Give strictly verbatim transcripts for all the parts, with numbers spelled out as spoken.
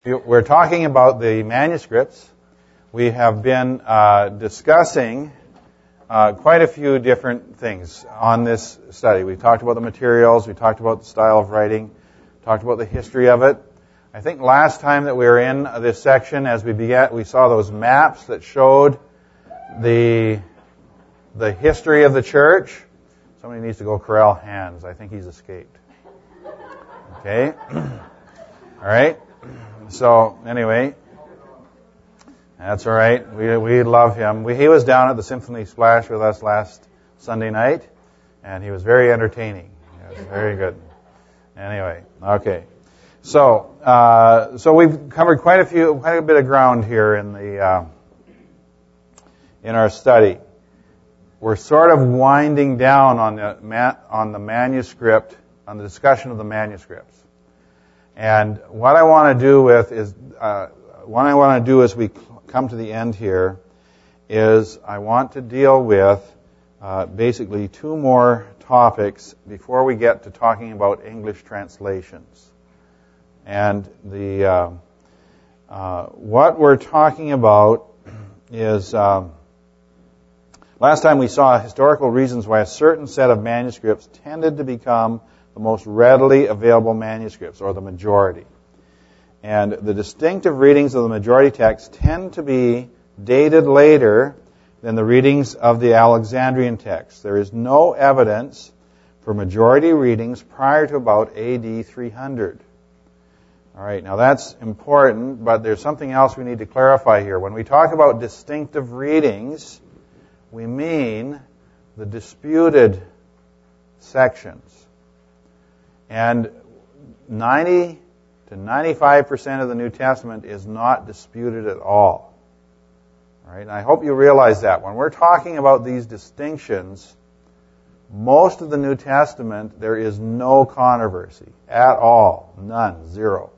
We're talking about the manuscripts. We have been uh, discussing uh, quite a few different things on this study. We talked about the materials, we talked about the style of writing, talked about the history of it. I think last time that we were in this section, as we began, we saw those maps that showed the the history of the church. Somebody needs to go corral Hans. I think he's escaped. Okay? All right? So, anyway, that's all right. We we love him. We, he was down at the Symphony Splash with us last Sunday night, and he was very entertaining. He was very good. Anyway, okay. So, uh, so we've covered quite a few, quite a bit of ground here in the uh, in our study. We're sort of winding down on the ma- on the manuscript, on the discussion of the manuscripts. And what I want to do with is, uh, what I want to do as we come to the end here is I want to deal with uh, basically two more topics before we get to talking about English translations. And the uh, uh, what we're talking about is, um, last time we saw historical reasons why a certain set of manuscripts tended to become the most readily available manuscripts, or the majority. And the distinctive readings of the majority text tend to be dated later than the readings of the Alexandrian text. There is no evidence for majority readings prior to about A D three hundred. All right, now that's important, but there's something else we need to clarify here. When we talk about distinctive readings, we mean the disputed sections. And ninety to ninety-five percent of the New Testament is not disputed at all. All right, and I hope you realize that. When we're talking about these distinctions, most of the New Testament, there is no controversy at all. None. Zero.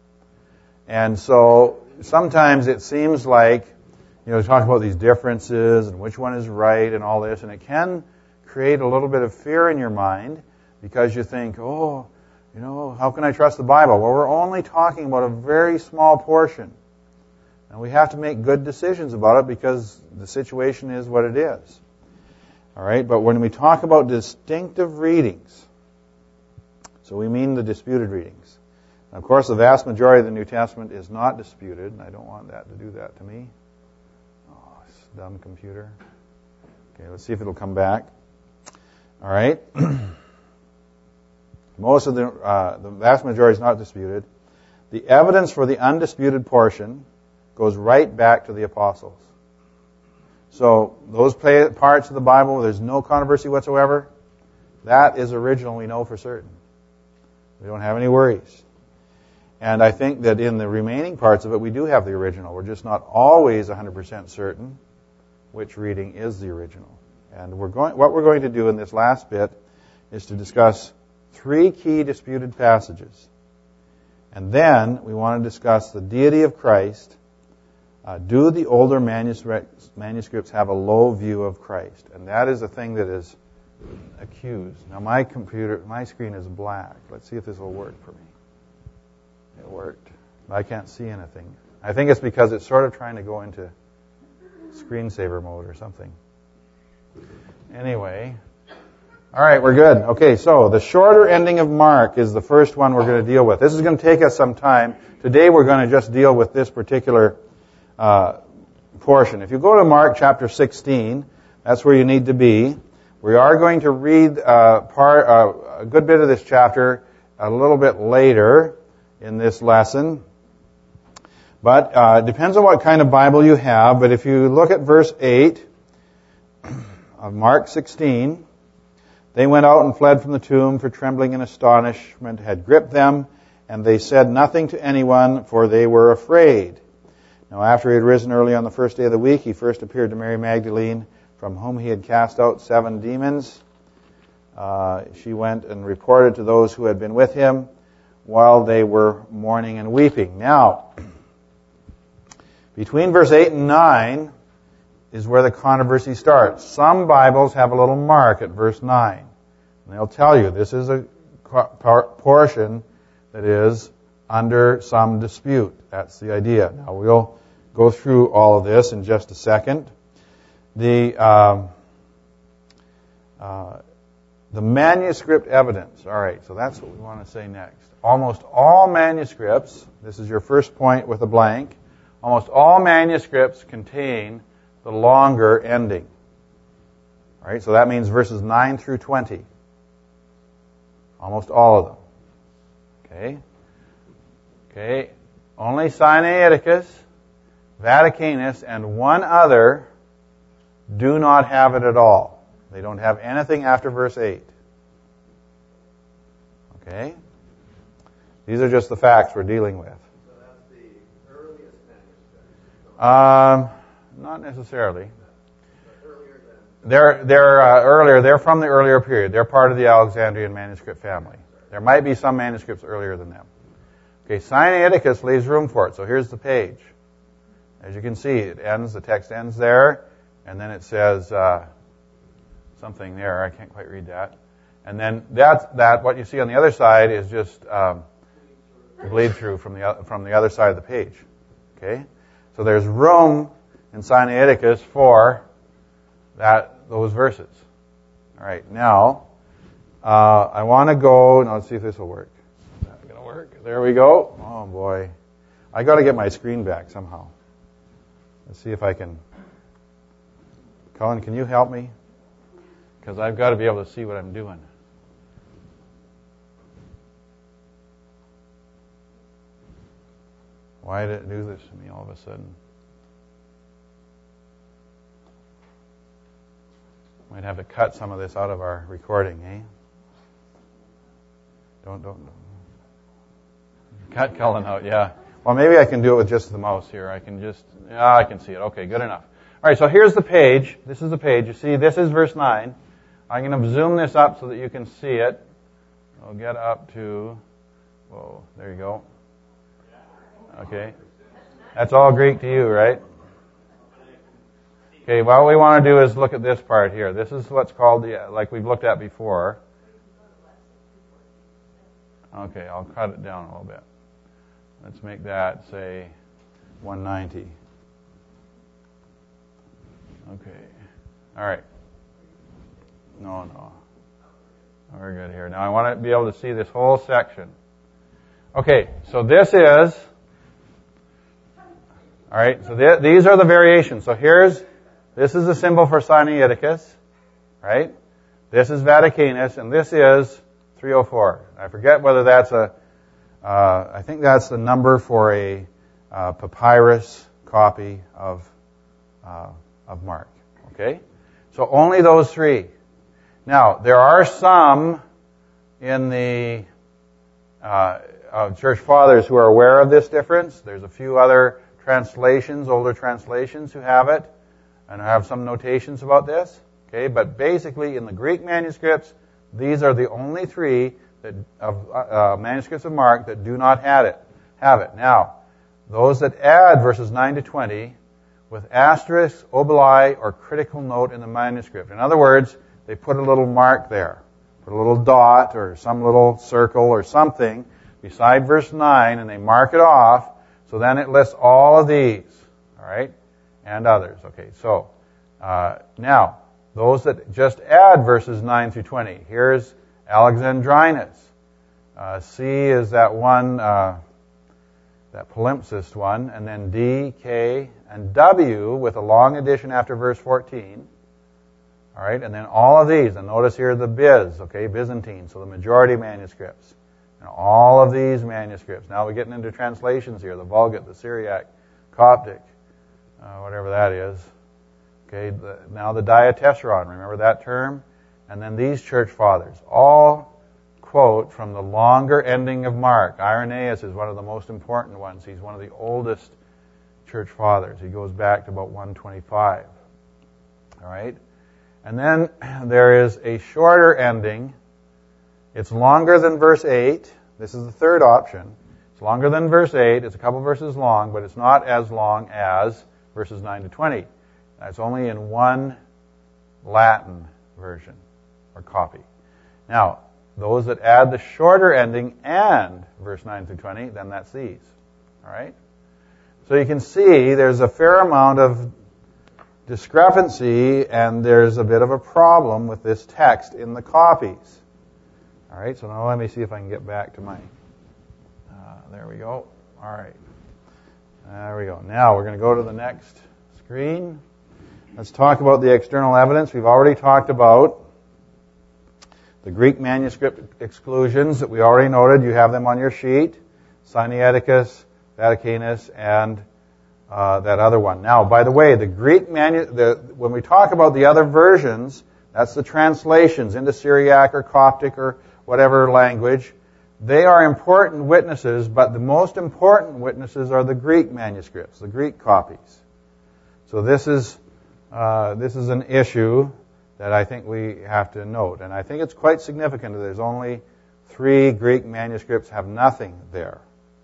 And so sometimes it seems like, you know, talk about these differences and which one is right and all this, and it can create a little bit of fear in your mind, because you think, oh, you know, how can I trust the Bible? Well, we're only talking about a very small portion. And we have to make good decisions about it because the situation is what it is. All right, but when we talk about distinctive readings, so we mean the disputed readings. And of course, the vast majority of the New Testament is not disputed, and I don't want that to do that to me. Oh, this dumb computer. Okay, let's see if it'll come back. All right. Most of the, uh, the vast majority is not disputed. The evidence for the undisputed portion goes right back to the apostles. So those parts of the Bible where there's no controversy whatsoever, that is original, we know for certain. We don't have any worries. And I think that in the remaining parts of it, we do have the original. We're just not always one hundred percent certain which reading is the original. And we're going, what we're going to do in this last bit is to discuss three key disputed passages. And then we want to discuss the deity of Christ. Uh, do the older manuscripts, manuscripts have a low view of Christ? And that is a thing that is accused. Now my computer, my screen is black. Let's see if this will work for me. It worked. I can't see anything. I think it's because it's sort of trying to go into screensaver mode or something. Anyway. All right, we're good. Okay, so the shorter ending of Mark is the first one we're going to deal with. This is going to take us some time. Today we're going to just deal with this particular uh, portion. If you go to Mark chapter sixteen, that's where you need to be. We are going to read uh, part, uh, a good bit of this chapter a little bit later in this lesson. But uh, it depends on what kind of Bible you have. But if you look at verse eight of Mark sixteen, they went out and fled from the tomb, for trembling and astonishment had gripped them, and they said nothing to anyone, for they were afraid. Now after he had risen early on the first day of the week, he first appeared to Mary Magdalene, from whom he had cast out seven demons. Uh, she went and reported to those who had been with him, while they were mourning and weeping. Now, between verse eight and nine is where the controversy starts. Some Bibles have a little mark at verse nine. And they'll tell you this is a portion that is under some dispute. That's the idea. Now, we'll go through all of this in just a second. The um, uh, the manuscript evidence. All right, so that's what we want to say next. Almost all manuscripts, this is your first point with a blank, almost all manuscripts contain the longer ending. All right, so that means verses nine through twenty. Almost all of them. Okay. Okay. Only Sinaiticus, Vaticanus, and one other do not have it at all. They don't have anything after verse eight. Okay? These are just the facts we're dealing with. So that's the earliest manuscript? Um, not necessarily. But earlier than... They're, they're uh, earlier. They're from the earlier period. They're part of the Alexandrian manuscript family. There might be some manuscripts earlier than them. Okay, Sinaiticus leaves room for it. So here's the page. As you can see, it ends, the text ends there, and then it says uh, something there. I can't quite read that. And then that, that what you see on the other side is just um, bleed through from the from the other side of the page. Okay, so there's room in Sinaiticus for that those verses. All right, now uh, I want to go. Now let's see if this will work. Is that going to work? There we go. Oh boy, I got to get my screen back somehow. Let's see if I can. Colin, can you help me? Because I've got to be able to see what I'm doing. Why did it do this to me all of a sudden? Might have to cut some of this out of our recording, eh? Don't, don't, don't. Cut Cullen out, yeah. Well, maybe I can do it with just the mouse here. I can just, yeah, I can see it. Okay, good enough. All right, so here's the page. This is the page. You see, this is verse nine. I'm going to zoom this up so that you can see it. I'll get up to, whoa, there you go. Okay. That's all Greek to you, right? Okay, what we want to do is look at this part here. This is what's called, the, like we've looked at before. Okay, I'll cut it down a little bit. Let's make that, say, one ninety. Okay. All right. No, no. We're good here. Now I want to be able to see this whole section. Okay, so this is, all right, so th- these are the variations. So here's, this is the symbol for Sinaiticus, right? This is Vaticanus, and this is three oh four. I forget whether that's a, uh, I think that's the number for a uh, papyrus copy of uh, of Mark. Okay, so only those three. Now there are some in the uh, uh, church fathers who are aware of this difference. There's a few other translations, older translations, who have it and have some notations about this. Okay, but basically in the Greek manuscripts, these are the only three that of uh, manuscripts of Mark that do not have it. Have it. Now, those that add verses nine to twenty with asterisk, obeli, or critical note in the manuscript. In other words, they put a little mark there, put a little dot or some little circle or something beside verse nine, and they mark it off. So then it lists all of these, all right, and others. Okay, so uh, now those that just add verses nine through twenty. Here's Alexandrinus. Uh, C is that one, uh, that palimpsest one, and then D, K, and W with a long addition after verse fourteen. All right, and then all of these, and notice here the Biz, okay, Byzantine, so the majority manuscripts. And all of these manuscripts. Now we're getting into translations here, the Vulgate, the Syriac, Coptic, uh, whatever that is. Okay, the, now the Diatessaron, remember that term? And then these church fathers, all quote from the longer ending of Mark. Irenaeus is one of the most important ones. He's one of the oldest church fathers. He goes back to about one twenty-five. All right? And then there is a shorter ending. It's longer than verse eight. This is the third option. It's longer than verse eight. It's a couple verses long, but it's not as long as verses nine to twenty. It's only in one Latin version or copy. Now, those that add the shorter ending and verse nine through twenty, then that's these. All right? So you can see there's a fair amount of discrepancy, and there's a bit of a problem with this text in the copies. All right, so now let me see if I can get back to my... Uh, there we go. All right. There we go. Now we're going to go to the next screen. Let's talk about the external evidence. We've already talked about the Greek manuscript exclusions that we already noted. You have them on your sheet. Sinaiticus, Vaticanus, and uh, that other one. Now, by the way, the Greek manu- the, when we talk about the other versions, that's the translations into Syriac or Coptic or whatever language. They are important witnesses, but the most important witnesses are the Greek manuscripts, the Greek copies. So this is uh, this is an issue that I think we have to note, and I think it's quite significant that there's only three Greek manuscripts have nothing there.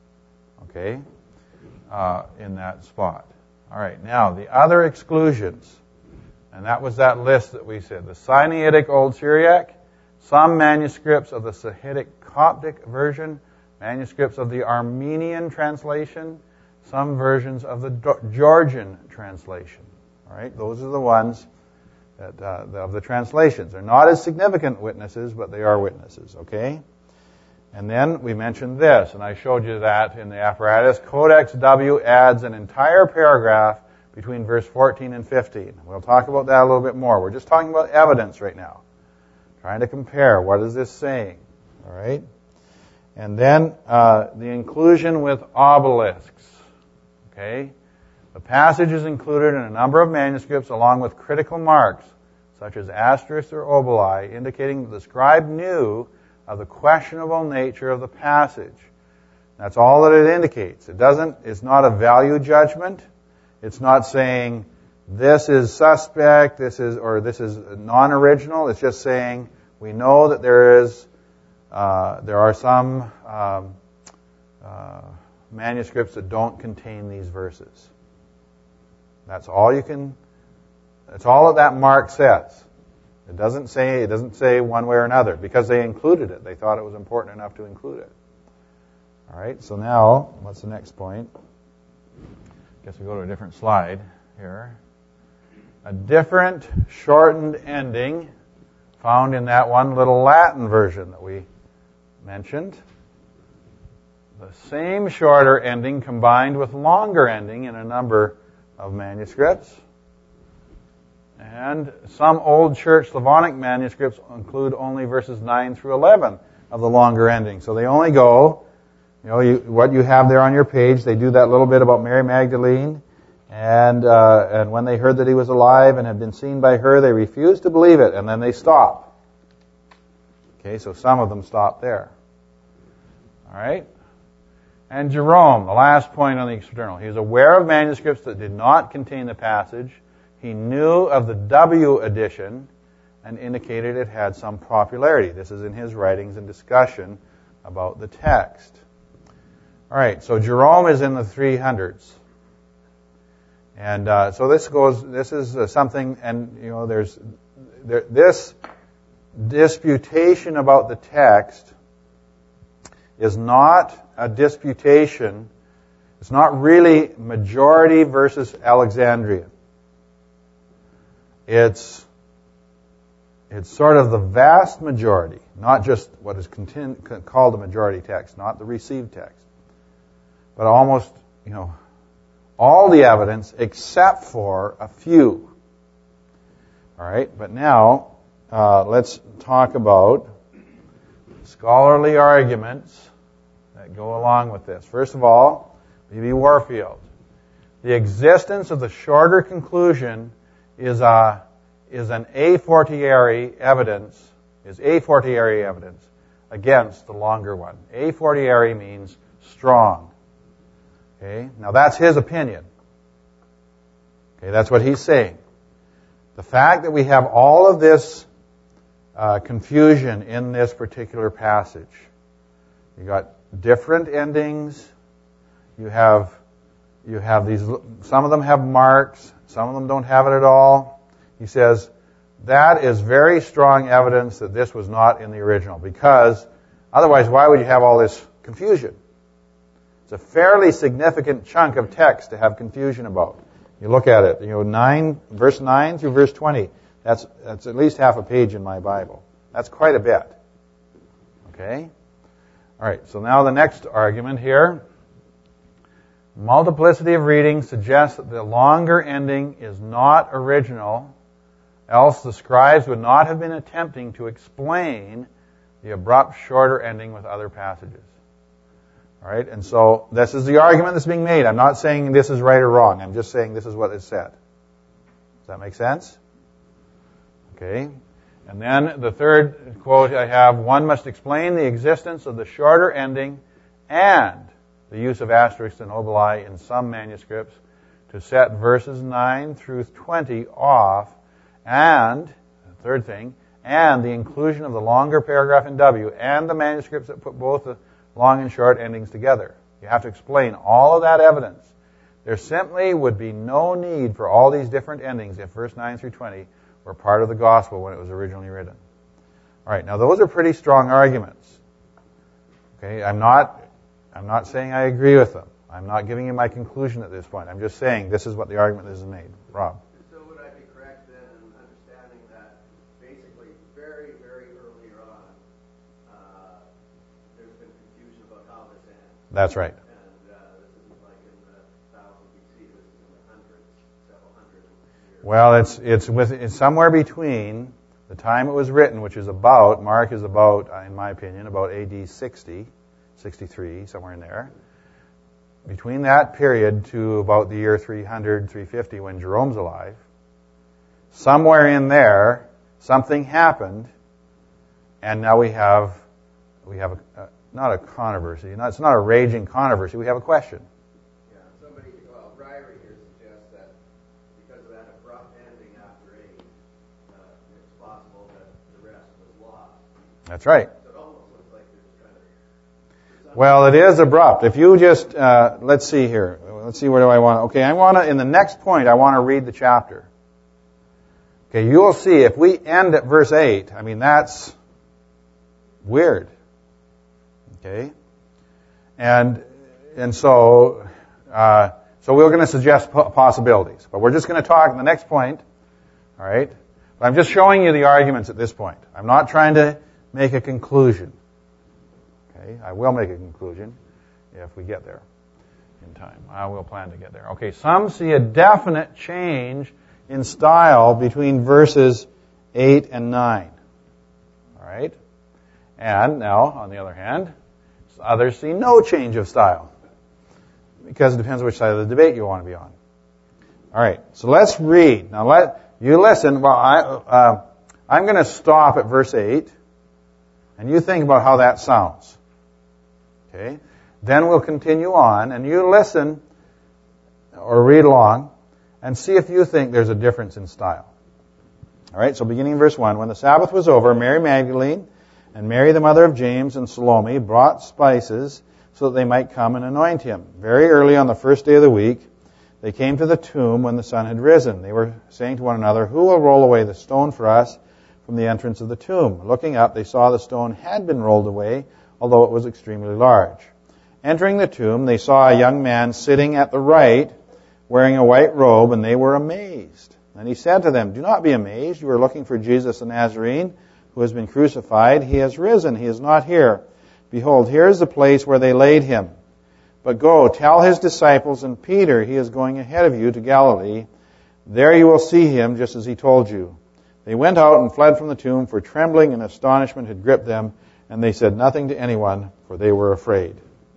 Okay, uh, in that spot. All right, now the other exclusions, and that was that list that we said: the Sinaitic Old Syriac, some manuscripts of the Sahidic Coptic version, manuscripts of the Armenian translation, some versions of the Georgian translation. All right, those are the ones that uh, of the translations. They're not as significant witnesses, but they are witnesses. Okay, and then we mentioned this, and I showed you that in the apparatus. Codex W adds an entire paragraph between verse fourteen and fifteen. We'll talk about that a little bit more. We're just talking about evidence right now, trying to compare what is this saying. All right, and then uh, the inclusion with obelisks. Okay, the passage is included in a number of manuscripts along with critical marks such as asterisks or oboli, indicating that the scribe knew of the questionable nature of the passage. That's all that it indicates. It doesn't. It's not a value judgment. It's not saying this is suspect, this is or this is non-original. It's just saying we know that there is uh, there are some um, uh, manuscripts that don't contain these verses. That's all you can. That's all that that mark says. It doesn't say it doesn't say one way or another because they included it. They thought it was important enough to include it. All right. So now, what's the next point? I guess we go to a different slide here. A different shortened ending found in that one little Latin version that we mentioned. The same shorter ending combined with longer ending in a number of manuscripts. And some old church Slavonic manuscripts include only verses nine through eleven of the longer ending. So they only go, you know, you, what you have there on your page, they do that little bit about Mary Magdalene. And uh, and when they heard that he was alive and had been seen by her, they refused to believe it, and then they stop. Okay, so some of them stop there. All right? And Jerome, the last point on the external. He was aware of manuscripts that did not contain the passage. He knew of the W edition and indicated it had some popularity. This is in his writings and discussion about the text. All right, so Jerome is in the three hundreds. And uh, so this goes. This is uh, something, and you know, there's there, this disputation about the text is not a disputation. It's not really majority versus Alexandrian. It's it's sort of the vast majority, not just what is contin- called the majority text, not the received text, but almost, you know, all the evidence except for a few. All right, but now uh, let's talk about scholarly arguments that go along with this. First of all, B B Warfield. The existence of the shorter conclusion is a is an a fortiori evidence is a fortiori evidence against the longer one. A fortiori means strong. Okay, now that's his opinion. Okay, that's what he's saying. The fact that we have all of this uh, confusion in this particular passage, you got different endings. You have you have these. Some of them have marks. Some of them don't have it at all. He says that is very strong evidence that this was not in the original, because otherwise, why would you have all this confusion? It's a fairly significant chunk of text to have confusion about. You look at it, you know, nine, verse nine through verse twenty. That's that's at least half a page in my Bible. That's quite a bit. Okay? All right, so now the next argument here. Multiplicity of readings suggests that the longer ending is not original, else the scribes would not have been attempting to explain the abrupt, shorter ending with other passages. All right, and so this is the argument that's being made. I'm not saying this is right or wrong. I'm just saying this is what is said. Does that make sense? Okay. And then the third quote I have, one must explain the existence of the shorter ending and the use of asterisks and obeli in some manuscripts to set verses nine through twenty off, and, the third thing, and the inclusion of the longer paragraph in W, and the manuscripts that put both the long and short endings together. You have to explain all of that evidence. There simply would be no need for all these different endings if verse nine through twenty were part of the gospel when it was originally written. All right, now those are pretty strong arguments. Okay, I'm not I'm not saying I agree with them. I'm not giving you my conclusion at this point. I'm just saying this is what the argument is made. Rob. So would I be correct then in understanding that basically very, very earlier on, uh, there's been confusion about how this ends? That's right. And uh, this isn't like in the thousand B C, this is in the hundreds, several hundred years. Well, it's it's with it's somewhere between the time it was written, which is about, Mark is about, in my opinion, about A D sixty, sixty-three, somewhere in there. Between that period to about the year three hundred, three fifty, when Jerome's alive, somewhere in there, something happened, and now we have we have a, uh, not a controversy. Not, it's not a raging controversy. We have a question. Yeah, somebody, well, Ryrie here suggests that because of that abrupt ending after eight, uh, it's possible that the rest was lost. That's right. So it almost looks like there's kind of... Well, it is abrupt. If you just, uh, let's see here. Let's see, where do I want to, okay, I want to, in the next point, I want to read the chapter. Okay, you'll see, if we end at verse eight, I mean, that's weird. Okay? And, and so, uh, so we're going to suggest possibilities. But we're just going to talk in the next point. All right? But I'm just showing you the arguments at this point. I'm not trying to make a conclusion. Okay? I will make a conclusion if we get there in time. I will plan to get there. Okay, some see a definite change in style between verses eight and nine. All right? And now, on the other hand, others see no change of style, because it depends which side of the debate you want to be on. All right, so let's read. Now, let you listen. Well, I, uh, I'm going to stop at verse eight, and you think about how that sounds. Okay? Then we'll continue on, and you listen or read along and see if you think there's a difference in style. All right, so beginning in verse one. When the Sabbath was over, Mary Magdalene and Mary, the mother of James, and Salome brought spices so that they might come and anoint him. Very early on the first day of the week, they came to the tomb when the sun had risen. They were saying to one another, "Who will roll away the stone for us from the entrance of the tomb?" Looking up, they saw the stone had been rolled away, although it was extremely large. Entering the tomb, they saw a young man sitting at the right, wearing a white robe, and they were amazed. And he said to them, "Do not be amazed. You are looking for Jesus the Nazarene, who has been crucified. He has risen. He is not here. Behold, here is the place where they laid him. But go, tell his disciples and Peter, he is going ahead of you to Galilee. There you will see him, just as he told you." They went out and fled from the tomb, for trembling and astonishment had gripped them, and they said nothing to anyone, for they were afraid.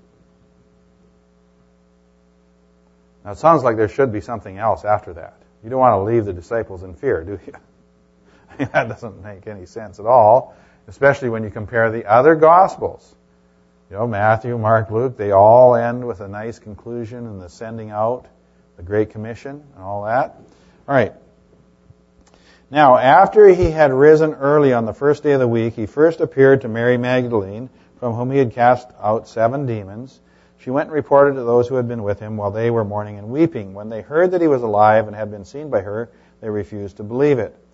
Now, it sounds like there should be something else after that. You don't want to leave the disciples in fear, do you? I mean, that doesn't make any sense at all, especially when you compare the other Gospels. You know, Matthew, Mark, Luke, they all end with a nice conclusion and the sending out, the Great Commission, and all that. All right. Now, after he had risen early on the first day of the week, he first appeared to Mary Magdalene, from whom he had cast out seven demons. She went and reported to those who had been with him while they were mourning and weeping. When they heard that he was alive and had been seen by her, they refused to believe it.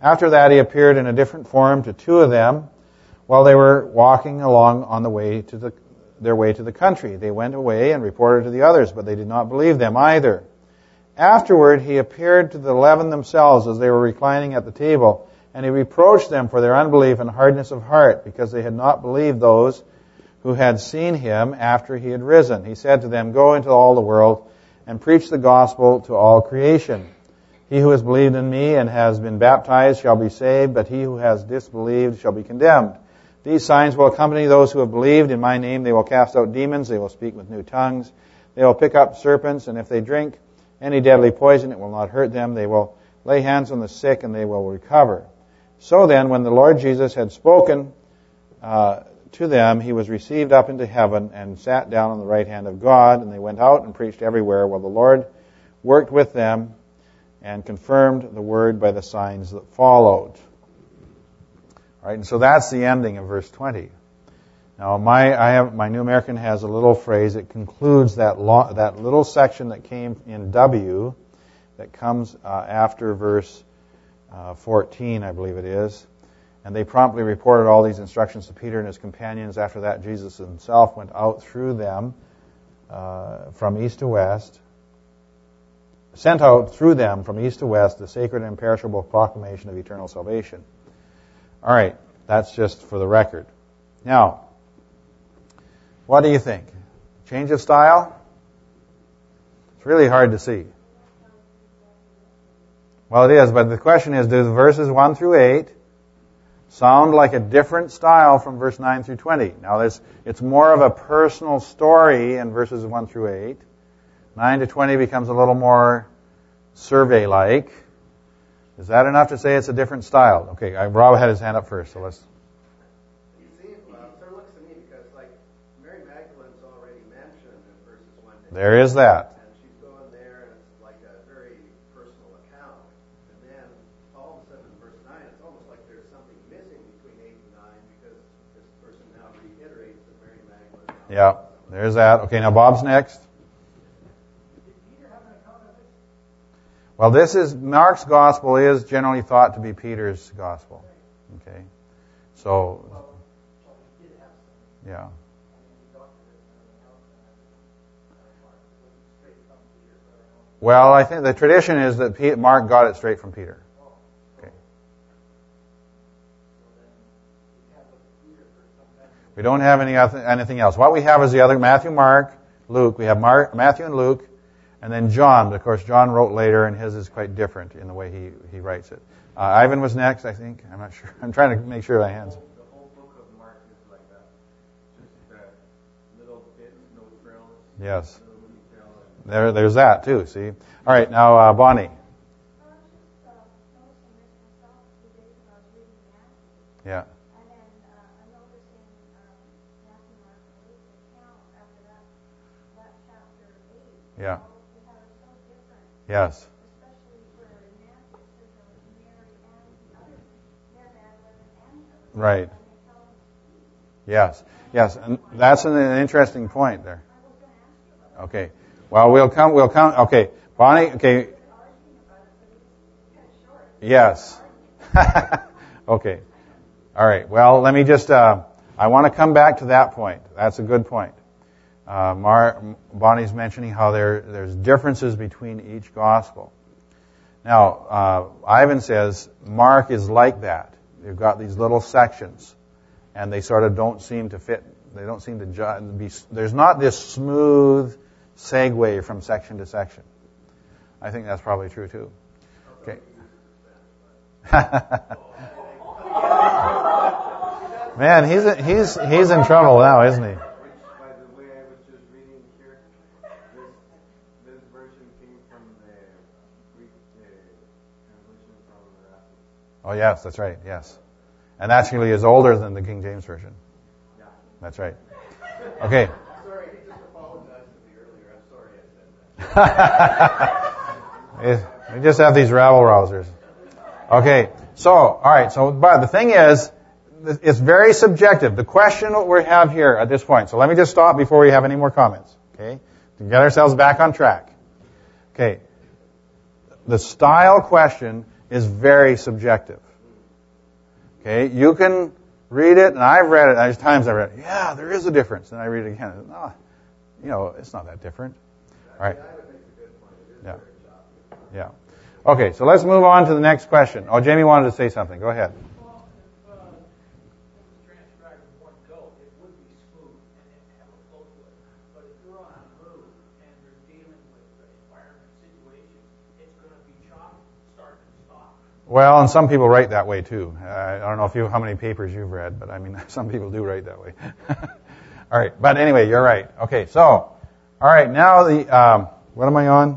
After that, he appeared in a different form to two of them while they were walking along on the way to the, their way to the country. They went away and reported to the others, but they did not believe them either. Afterward, he appeared to the eleven themselves as they were reclining at the table, and he reproached them for their unbelief and hardness of heart, because they had not believed those who had seen him after he had risen. He said to them, "Go into all the world and preach the gospel to all creation. He who has believed in me and has been baptized shall be saved, but he who has disbelieved shall be condemned. These signs will accompany those who have believed. In my name they will cast out demons, they will speak with new tongues, they will pick up serpents, and if they drink any deadly poison, it will not hurt them. They will lay hands on the sick, and they will recover." So then, when the Lord Jesus had spoken uh, to them, he was received up into heaven and sat down on the right hand of God, and they went out and preached everywhere, while the Lord worked with them and confirmed the word by the signs that followed. All right, and so that's the ending of verse twenty. Now, my I have my New American has a little phrase. It concludes that lo- that little section that came in W, that comes uh, after verse uh, fourteen, I believe it is. And they promptly reported all these instructions to Peter and his companions. After that, Jesus himself went out through them uh, from east to west, sent out through them from east to west the sacred and imperishable proclamation of eternal salvation. All right, that's just for the record. Now, what do you think? Change of style? It's really hard to see. Well, it is, but the question is, do the verses one through eight sound like a different style from verse nine through twenty? Now, there's, it's more of a personal story in verses one through eight. nine to twenty becomes a little more survey-like. Is that enough to say it's a different style? Okay, Rob had his hand up first, so let's... You see, well, it sort of looks to me because, like, Mary Magdalene's already mentioned in verses one to eight. There is that. And she's going there, and it's like a very personal account. And then, all of a sudden, in verse nine, it's almost like there's something missing between eight and nine because this person now reiterates that Mary Magdalene... Yeah, there's that. Okay, now Bob's next. Well, this is, Mark's gospel is generally thought to be Peter's gospel. Okay. So, yeah. Well, I think the tradition is that Mark got it straight from Peter. Okay. We don't have any other, anything else. What we have is the other, Matthew, Mark, Luke. We have Mark, Matthew and Luke. And then John, but of course, John wrote later, and his is quite different in the way he, he writes it. Uh, Ivan was next, I think. I'm not sure. I'm trying to make sure I hands. The whole book of Mark is like that. Just that little bits, no frills. Yes. There, there's that too. See. All right, now uh, Bonnie. Yeah. And then uh, I'm noticing um, Matthew, Mark, and Luke's account after that, that chapter eight. Yeah. Yes. Especially for Matthew, it says there was Mary and the other, Mary Magdalene and her. Right. Yes. Yes, and that's an, an interesting point there. Okay. Well, we'll come. We'll come. Okay, Bonnie. Okay. Yes. Okay. All right. Well, let me just. Uh, I want to come back to that point. That's a good point. Uh, Mar- Bonnie's mentioning how there there's differences between each gospel. Now, uh, Ivan says Mark is like that. You've got these little sections, and they sort of don't seem to fit. They don't seem to ju- be. There's not this smooth segue from section to section. I think that's probably true too. Okay. Man, he's he's he's in trouble now, isn't he? Oh, yes, that's right, yes. And actually is older than the King James Version. Yeah. That's right. Okay. Sorry, he just apologized to me earlier. I'm sorry I said that. We just have these rabble-rousers. Okay, so, alright, so, but the thing is, it's very subjective. The question that we have here at this point, so let me just stop before we have any more comments, okay? To get ourselves back on track. Okay. The style question is very subjective. Okay, you can read it, and I've read it. There's times I've read it. Yeah, there is a difference. And I read it again. No, you know, it's not that different. All right. Yeah. Yeah. Okay, so let's move on to the next question. Oh, Jamie wanted to say something. Go ahead. Well, if uh, it was transcribed in one go, it would be smooth and it have a flow to it. But if you're on a move and you're dealing with the environment situation, it's going to be choppy, start and stop. Well, and some people write that way too. Uh, I don't know if you how many papers you've read, but I mean, some people do write that way. All right, but anyway, you're right. Okay, so, all right, now the, um, what am I on?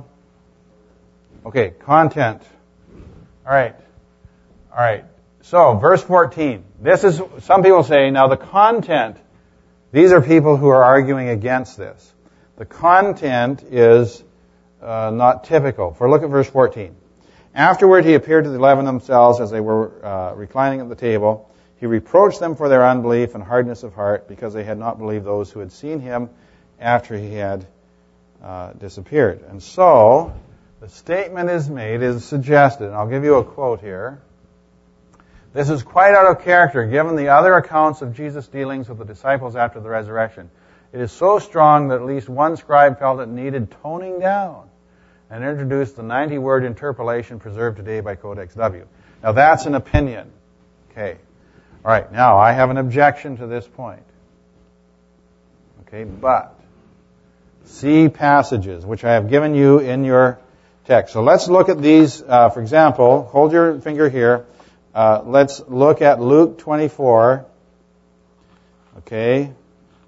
Okay, content. All right, all right. So, verse fourteen. This is, some people say, now the content, these are people who are arguing against this. The content is uh, not typical. For look at verse fourteen. Afterward, he appeared to the eleven themselves as they were uh, reclining at the table. He reproached them for their unbelief and hardness of heart because they had not believed those who had seen him after he had uh, disappeared. And so, the statement is made, is suggested, and I'll give you a quote here. This is quite out of character given the other accounts of Jesus' dealings with the disciples after the resurrection. It is so strong that at least one scribe felt it needed toning down and introduced the ninety-word interpolation preserved today by Codex W. Now that's an opinion. Okay. All right. Now I have an objection to this point. Okay, but see passages which I have given you in your text. So let's look at these. Uh, for example, hold your finger here. Uh, let's look at Luke twenty-four. Okay,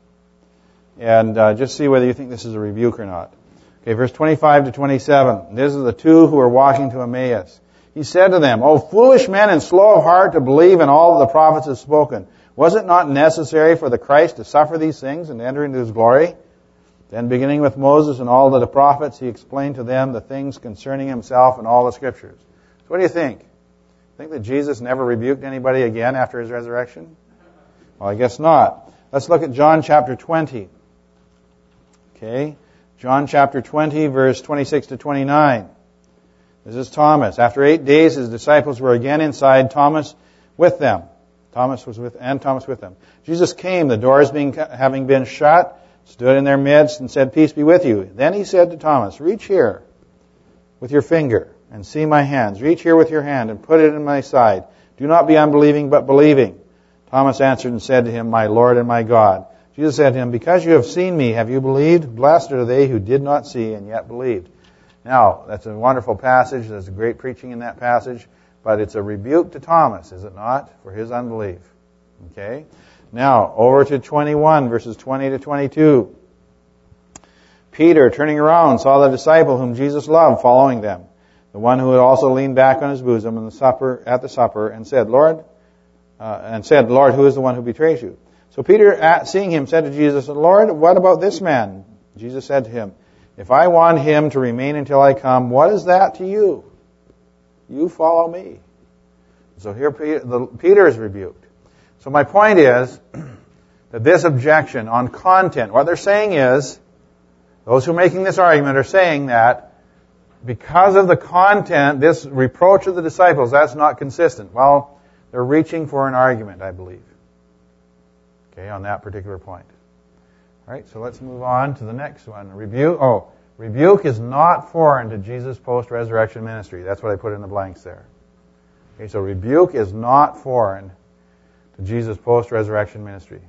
and uh, just see whether you think this is a rebuke or not. Okay, verse twenty-five to twenty-seven. This is the two who were walking to Emmaus. He said to them, "O foolish men and slow of heart to believe in all that the prophets have spoken. Was it not necessary for the Christ to suffer these things and enter into his glory?" Then beginning with Moses and all the prophets, he explained to them the things concerning himself and all the scriptures. So what do you think? Think that Jesus never rebuked anybody again after his resurrection? Well, I guess not. Let's look at John chapter twenty. Okay. John chapter twenty, verse twenty-six to twenty-nine. This is Thomas. After eight days, his disciples were again inside, Thomas with them. Thomas was with, and Thomas with them. Jesus came, the doors being, having been shut, stood in their midst and said, "Peace be with you." Then he said to Thomas, "Reach here with your finger and see my hands. Reach here with your hand and put it in my side. Do not be unbelieving, but believing." Thomas answered and said to him, "My Lord and my God." Jesus said to him, "Because you have seen me, have you believed? Blessed are they who did not see and yet believed." Now, that's a wonderful passage. There's great preaching in that passage. But it's a rebuke to Thomas, is it not, for his unbelief? Okay? Now, over to twenty-one, verses twenty to twenty-two. Peter, turning around, saw the disciple whom Jesus loved following them, the one who had also leaned back on his bosom in the supper, at the supper, and said, Lord, uh, and said, "Lord, who is the one who betrays you?" So Peter, seeing him, said to Jesus, "Lord, what about this man?" Jesus said to him, "If I want him to remain until I come, what is that to you? You follow me." So here Peter, the, Peter is rebuked. So my point is that this objection on content, what they're saying is, those who are making this argument are saying that because of the content, this reproach of the disciples, that's not consistent. Well, they're reaching for an argument, I believe. Okay, on that particular point. All right, so let's move on to the next one. Rebuke. Oh, rebuke is not foreign to Jesus' post-resurrection ministry. That's what I put in the blanks there. Okay, so rebuke is not foreign to Jesus' post-resurrection ministry.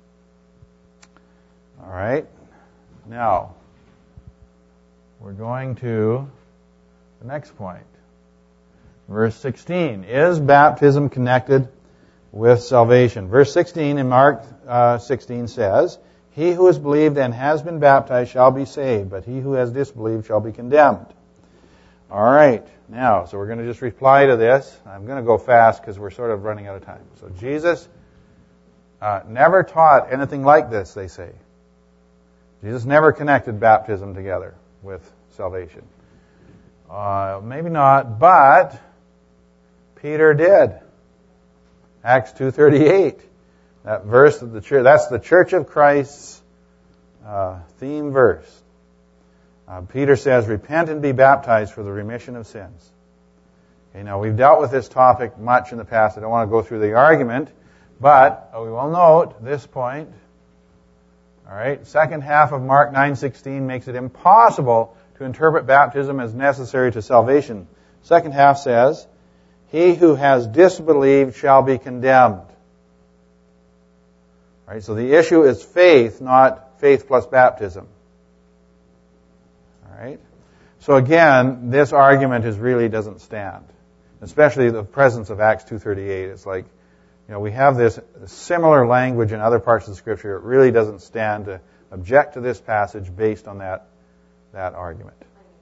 All right. Now, we're going to the next point. Verse sixteen. Is baptism connected with salvation? Verse sixteen in Mark uh, sixteen says, "He who has believed and has been baptized shall be saved, but he who has disbelieved shall be condemned." All right. Now, so we're going to just reply to this. I'm going to go fast because we're sort of running out of time. So Jesus uh, never taught anything like this, they say. Jesus never connected baptism together with salvation. Uh, maybe not, but Peter did. Acts two thirty-eight. That verse of the church, that's the Church of Christ's uh, theme verse. Uh, Peter says, "Repent and be baptized for the remission of sins." Okay, now we've dealt with this topic much in the past. I don't want to go through the argument, but we will note this point. All right, second half of Mark nine sixteen makes it impossible to interpret baptism as necessary to salvation. Second half says, "He who has disbelieved shall be condemned." All right, so the issue is faith, not faith plus baptism. All right. So again, this argument is really doesn't stand, especially the presence of Acts two thirty-eight. It's like, you know, we have this similar language in other parts of the Scripture. It really doesn't stand to object to this passage based on that that argument.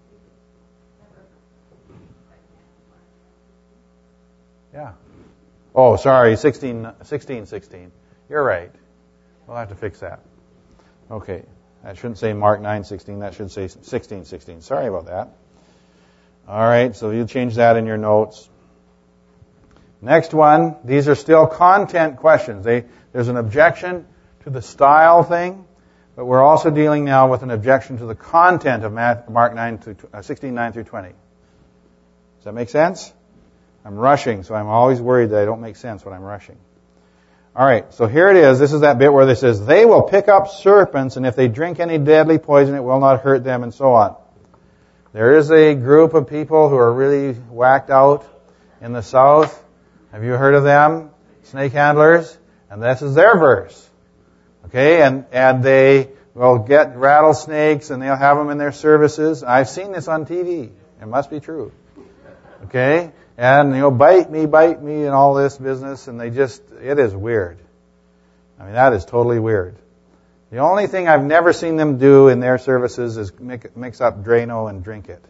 Yeah. Oh, sorry, sixteen, sixteen, sixteen. You're right. We'll have to fix that. Okay. That shouldn't say Mark nine sixteen. That should say sixteen sixteen. Sorry about that. All right, so you change that in your notes. Next one, these are still content questions. They, there's an objection to the style thing, but we're also dealing now with an objection to the content of Mark nine to, uh, sixteen, nine through twenty. Does that make sense? I'm rushing, so I'm always worried that I don't make sense when I'm rushing. All right, so here it is. This is that bit where it says, "They will pick up serpents, and if they drink any deadly poison, it will not hurt them," and so on. There is a group of people who are really whacked out in the South. Have you heard of them? Snake handlers. And this is their verse. Okay, and, and they will get rattlesnakes, and they'll have them in their services. I've seen this on T V. It must be true. Okay? And, you know, bite me, bite me, and all this business, and they just, it is weird. I mean, that is totally weird. The only thing I've never seen them do in their services is mix up Drano and drink it.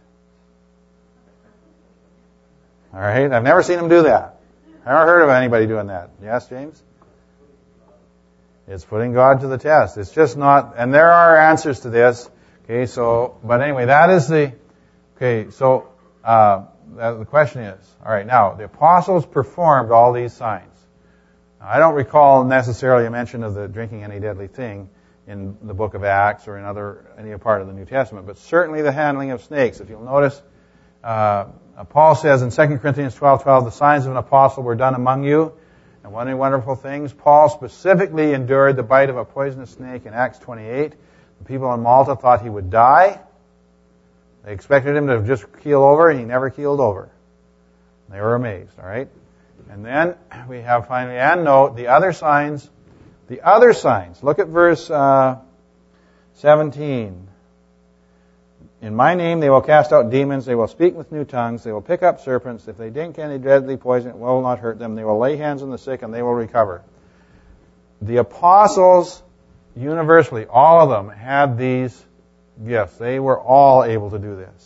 All right? I've never seen them do that. I've never heard of anybody doing that. Yes, James? It's putting God to the test. It's just not, and there are answers to this. Okay, so, but anyway, that is the, okay, so, uh, the question is, all right, now, the apostles performed all these signs. Now, I don't recall necessarily a mention of the drinking any deadly thing in the book of Acts or in other any part of the New Testament, but certainly the handling of snakes. If you'll notice, uh, Paul says in Second Corinthians twelve twelve, "The signs of an apostle were done among you, and many wonderful things." Paul specifically endured the bite of a poisonous snake in Acts twenty-eight. The people in Malta thought he would die. They expected him to just keel over, and he never keeled over. They were amazed, all right? And then we have finally, and note, the other signs, the other signs. Look at verse uh, seventeen. "In my name they will cast out demons, they will speak with new tongues, they will pick up serpents. If they drink any deadly poison, it will not hurt them. They will lay hands on the sick, and they will recover." The apostles, universally, all of them, had these gifts. They were all able to do this.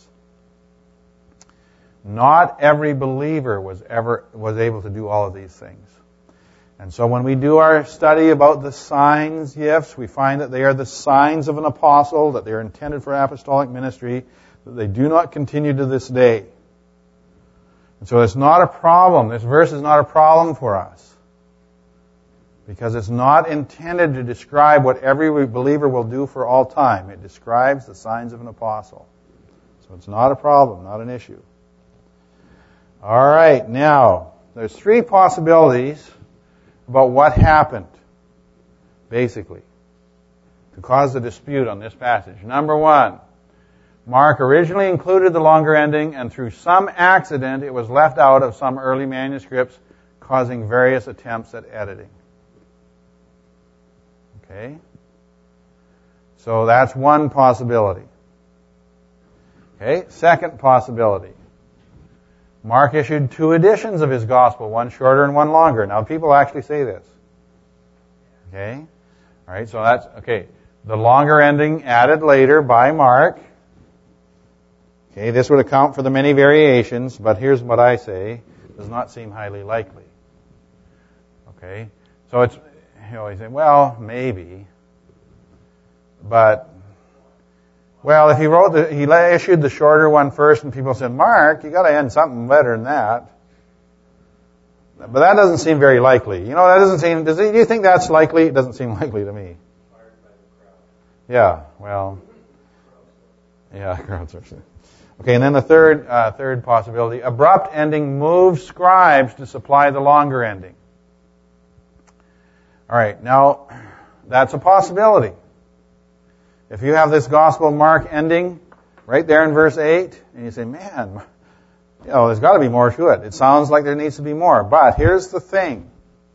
Not every believer was ever was able to do all of these things. And so when we do our study about the signs gifts, we find that they are the signs of an apostle, that they are intended for apostolic ministry, that they do not continue to this day. And so it's not a problem. This verse is not a problem for us, because it's not intended to describe what every believer will do for all time. It describes the signs of an apostle. So it's not a problem, not an issue. All right, now, there's three possibilities about what happened, basically, to cause the dispute on this passage. Number one, Mark originally included the longer ending, and through some accident, it was left out of some early manuscripts, causing various attempts at editing. Okay? So that's one possibility. Okay? Second possibility. Mark issued two editions of his gospel, one shorter and one longer. Now, people actually say this. Okay? All right, so that's, okay. The longer ending added later by Mark. Okay, this would account for the many variations, but here's what I say. Does not seem highly likely. Okay? So it's, you know, you say, well, maybe. But, well, if he wrote the, he issued the shorter one first, and people said, Mark, you got to end something better than that. But that doesn't seem very likely. You know, that doesn't seem. Does it, do you think that's likely? It doesn't seem likely to me. Yeah. Well. Yeah, crowds are. Okay, and then the third uh, third possibility, abrupt ending moves scribes to supply the longer ending. All right, now that's a possibility. If you have this Gospel of Mark ending right there in verse eight, and you say, man, you know, there's got to be more to it. It sounds like there needs to be more. But here's the thing.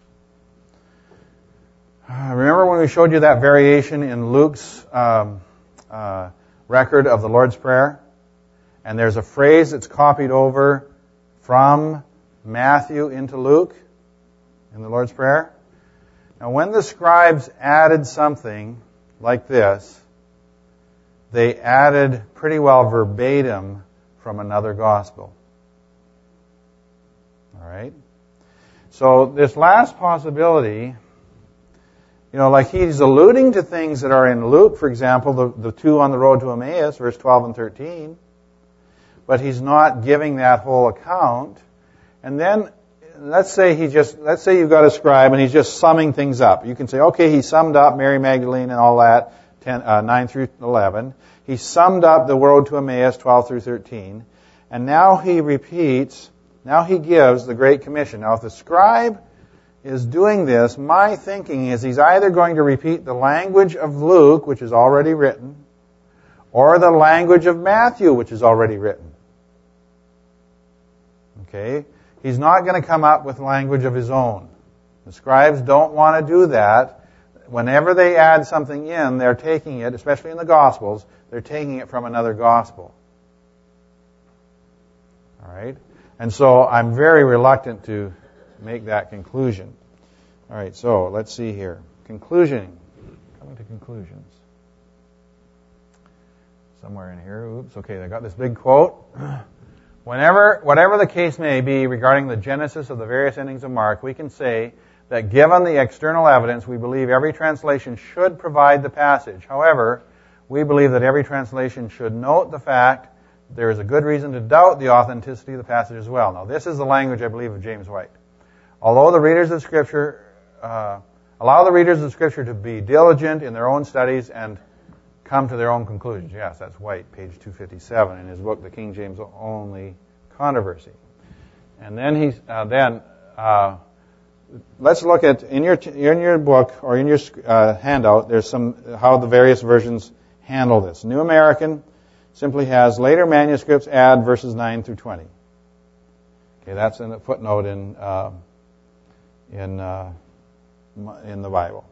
Remember when we showed you that variation in Luke's um, uh, record of the Lord's Prayer? And there's a phrase that's copied over from Matthew into Luke in the Lord's Prayer. Now, when the scribes added something like this, they added pretty well verbatim from another gospel. All right? So this last possibility, you know, like he's alluding to things that are in Luke, for example, the, the two on the road to Emmaus, verse twelve and thirteen. But he's not giving that whole account. And then, let's say he just, let's say you've got a scribe and he's just summing things up. You can say, okay, he summed up Mary Magdalene and all that, ten, uh, nine through eleven. He summed up the road to Emmaus, twelve through thirteen. And now he repeats, now he gives the Great Commission. Now, if the scribe is doing this, my thinking is he's either going to repeat the language of Luke, which is already written, or the language of Matthew, which is already written. Okay? He's not going to come up with language of his own. The scribes don't want to do that. Whenever they add something in, they're taking it, especially in the Gospels, they're taking it from another Gospel. All right? And so I'm very reluctant to make that conclusion. All right, so let's see here. Conclusion. Coming to conclusions. Somewhere in here. Oops, okay, I got this big quote. Whenever, whatever the case may be regarding the genesis of the various endings of Mark, we can say that given the external evidence, we believe every translation should provide the passage. However, we believe that every translation should note the fact that there is a good reason to doubt the authenticity of the passage as well. Now, this is the language, I believe, of James White. Although the readers of Scripture, uh, allow the readers of Scripture to be diligent in their own studies and come to their own conclusions. Yes, that's White, page two fifty-seven in his book, The King James Only Controversy. And then he's uh, then uh, let's look at in your in your book or in your uh, handout. There's some how the various versions handle this. New American simply has later manuscripts add verses nine through twenty. Okay, that's in a footnote in uh, in uh, in the Bible.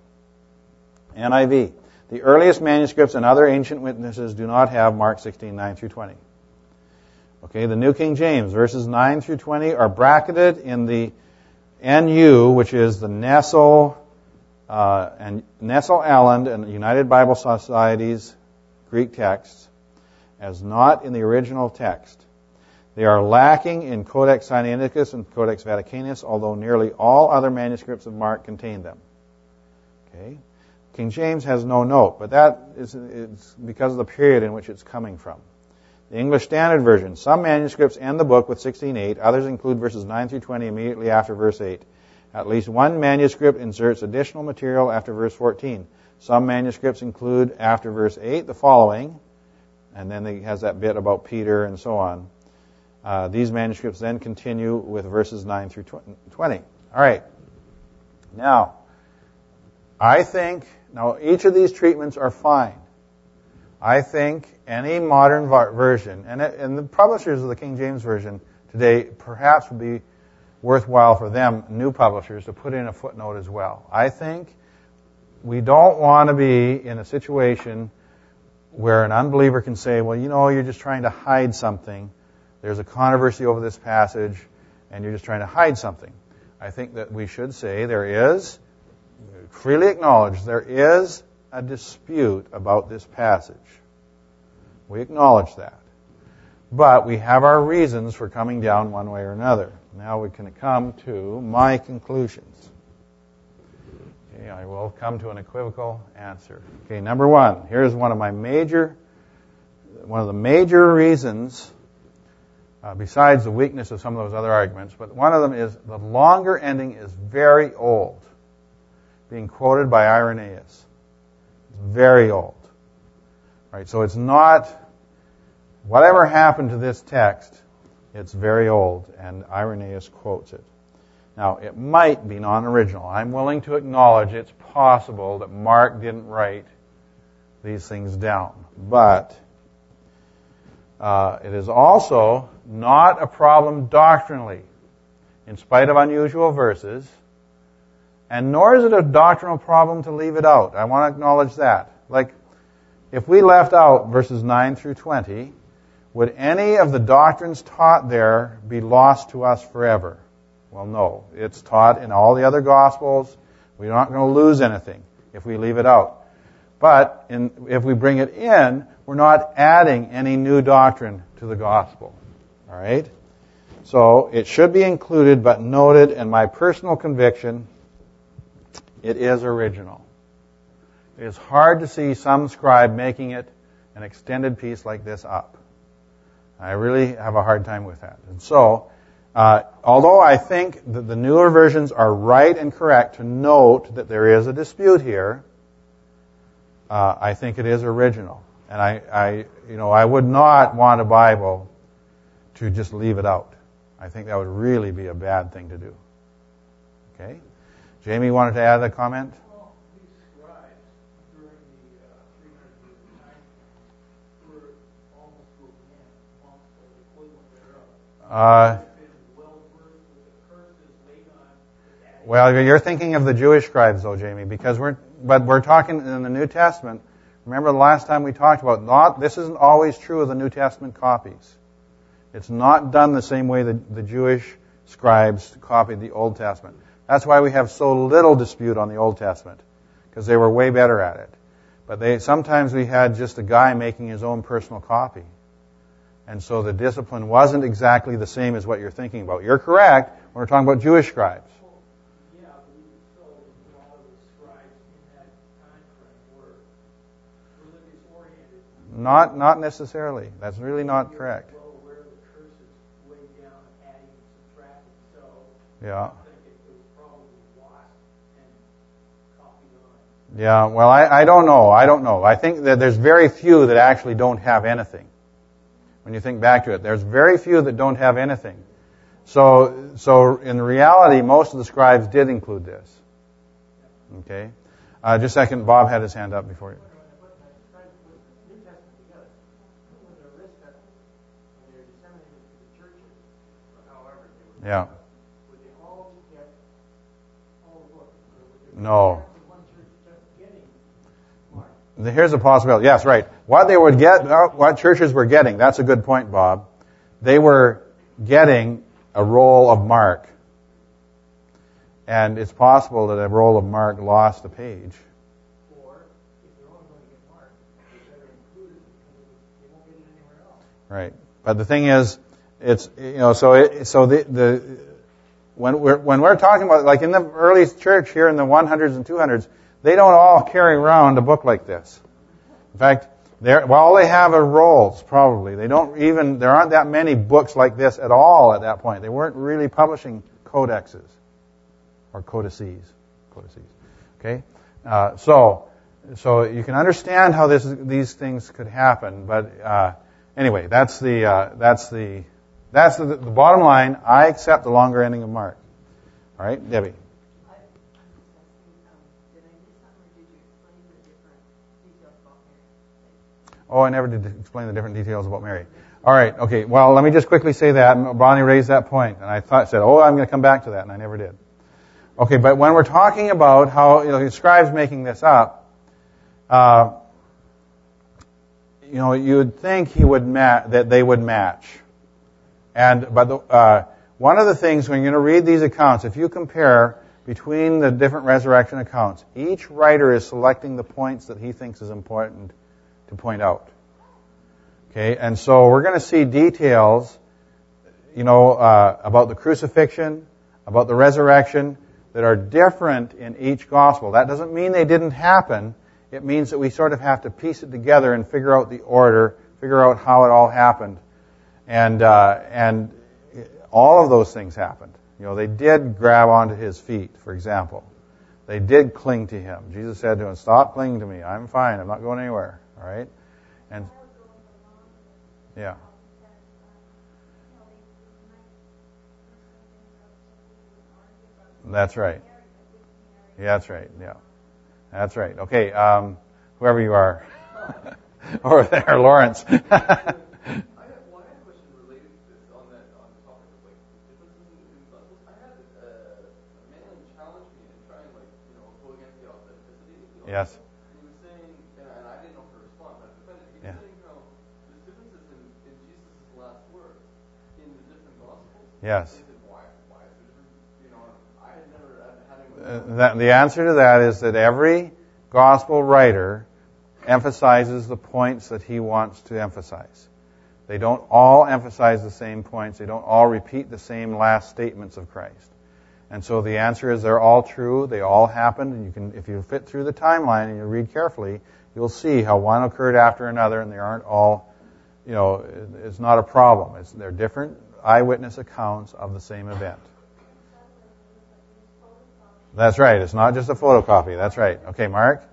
N I V. The earliest manuscripts and other ancient witnesses do not have Mark sixteen, nine through twenty. Okay, the New King James, verses nine through twenty are bracketed in the N U, which is the Nestle, uh, and Nestle Aland and United Bible Society's Greek texts, as not in the original text. They are lacking in Codex Sinaiticus and Codex Vaticanus, although nearly all other manuscripts of Mark contain them. Okay. King James has no note, but that is it's because of the period in which it's coming from. The English Standard Version. Some manuscripts end the book with sixteen eight. Others include verses nine through twenty immediately after verse eight. At least one manuscript inserts additional material after verse fourteen. Some manuscripts include after verse eight the following, and then it has that bit about Peter and so on. Uh, these manuscripts then continue with verses nine through twenty. All right. Now, I think, now each of these treatments are fine. I think any modern version, and, it, and the publishers of the King James Version today perhaps would be worthwhile for them, new publishers, to put in a footnote as well. I think we don't want to be in a situation where an unbeliever can say, well, you know, you're just trying to hide something. There's a controversy over this passage, and you're just trying to hide something. I think that we should say there is, freely acknowledge, there is a dispute about this passage. We acknowledge that. But we have our reasons for coming down one way or another. Now we can come to my conclusions. Okay, I will come to an equivocal answer. Okay, number one, here's one of my major, one of the major reasons, uh, besides the weakness of some of those other arguments, but one of them is the longer ending is very old, being quoted by Irenaeus. It's very old. Right, so it's not whatever happened to this text, it's very old, and Irenaeus quotes it. Now, it might be non-original. I'm willing to acknowledge it's possible that Mark didn't write these things down. But uh, it is also not a problem doctrinally, in spite of unusual verses, and nor is it a doctrinal problem to leave it out. I want to acknowledge that. Like, if we left out verses nine through twenty, would any of the doctrines taught there be lost to us forever? Well, no. It's taught in all the other Gospels. We're not going to lose anything if we leave it out. But in, if we bring it in, we're not adding any new doctrine to the Gospel. All right? So it should be included, but noted, in my personal conviction, it is original. It is hard to see some scribe making it an extended piece like this up. I really have a hard time with that. And so, uh, although I think that the newer versions are right and correct to note that there is a dispute here, uh, I think it is original. And I, I, you know, I would not want a Bible to just leave it out. I think that would really be a bad thing to do. Okay? Jamie wanted to add a comment? Well, these scribes during the uh, three hundred years of time were almost to a man amongst the equivalent thereof. Uh, They've been well versed with the curses laid on the daddy. well, you're thinking of the Jewish scribes, though, Jamie, because we're, but we're talking in the New Testament. Remember the last time we talked about, not, this isn't always true of the New Testament copies. It's not done the same way that the Jewish scribes copied the Old Testament. That's why we have so little dispute on the Old Testament, because they were way better at it. But they sometimes we had just a guy making his own personal copy. And so the discipline wasn't exactly the same as what you're thinking about. You're correct when we're talking about Jewish scribes. Well, yeah, but even so, a lot of the scribes in that time frame were religious oriented. Not not necessarily. That's really not correct. Well aware of the curses way down, adding and subtracting. So Yeah. I think it was probably lost and copied on. Yeah, well, I, I don't know. I don't know. I think that there's very few that actually don't have anything. When you think back to it, there's very few that don't have anything. So, so in reality, most of the scribes did include this. Okay? Uh, just a second, Bob had his hand up before you. Yeah. No. Here's a possibility. Yes, right. What they would get, what churches were getting, that's a good point, Bob. They were getting a roll of Mark. And it's possible that a roll of Mark lost a page. Or, if they're only going to get Mark, they better include it because they won't get it anywhere else. Right. But the thing is, it's, you know, so it, so the, the, when we're, when we're talking about, like in the early church here in the hundreds and two hundreds, they don't all carry around a book like this. In fact, they're, well, all they have are rolls, probably. They don't even, there aren't that many books like this at all at that point. They weren't really publishing codexes or codices. Codices. Okay? Uh, so, so you can understand how this, these things could happen, but, uh, anyway, that's the, uh, that's the, that's the, the bottom line. I accept the longer ending of Mark. All right, Debbie. Oh, I never did explain the different details about Mary. All right, okay. Well, let me just quickly say that. Bonnie raised that point, and I thought said, "Oh, I'm going to come back to that," and I never did. Okay, but when we're talking about how, you know, the scribes making this up, uh, you know, you would think he would ma- that they would match, and but the, uh, one of the things when you're going to read these accounts, if you compare between the different resurrection accounts, each writer is selecting the points that he thinks is important to point out. Okay, and so we're going to see details, you know, uh, about the crucifixion, about the resurrection, that are different in each gospel. That doesn't mean they didn't happen. It means that we sort of have to piece it together and figure out the order, figure out how it all happened. And, uh, and all of those things happened. You know, they did grab onto his feet, for example. They did cling to him. Jesus said to him, "Stop clinging to me. I'm fine. I'm not going anywhere." All right? And Yeah. That's right. Yeah, that's right. Yeah. That's right. Okay, um, whoever you are. Over there, Lawrence. I have, well, I had a question related to this on that on the topic of like differences in, in Gospels. I had uh, a man challenge me and try and like you know go against the authenticity. You know, Yes. And he was saying, and I, and I didn't know how to respond, but I defended. He was Yeah. saying how there's differences in, in Jesus' last words in the different Gospels. Yes. And he said, why? Why is there different? You know, I had never had, had anyone. Uh, that, the answer to that is that every gospel writer emphasizes the points that he wants to emphasize. They don't all emphasize the same points. They don't all repeat the same last statements of Christ. And so the answer is they're all true. They all happened. And you can, if you fit through the timeline and you read carefully, you'll see how one occurred after another, and they aren't all, you know, it's not a problem. It's, they're different eyewitness accounts of the same event. That's right. It's not just a photocopy. That's right. Okay, Mark?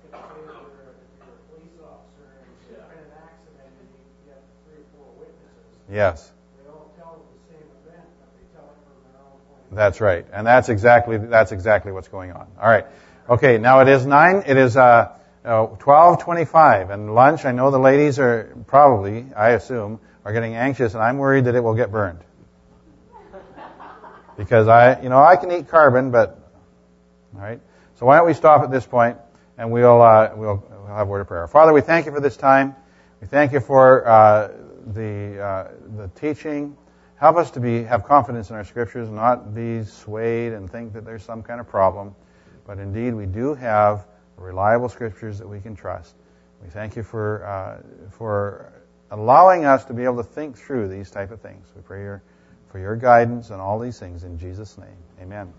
Yes. They all tell the same event, but they tell it from their own point of view. That's right. And that's exactly that's exactly what's going on. All right. Okay, now it is nine it is uh, uh twelve twenty-five, and lunch, I know the ladies are probably, I assume, are getting anxious, and I'm worried that it will get burned. Because I you know, I can eat carbon, but all right. So why don't we stop at this point, and we'll uh, we'll, we'll have a word of prayer. Father, we thank you for this time. We thank you for uh the uh, the teaching. Help us to be have confidence in our scriptures, not be swayed and think that there's some kind of problem. But indeed, we do have reliable scriptures that we can trust. We thank you for uh, for allowing us to be able to think through these type of things. We pray your, for your guidance on all these things in Jesus' name. Amen.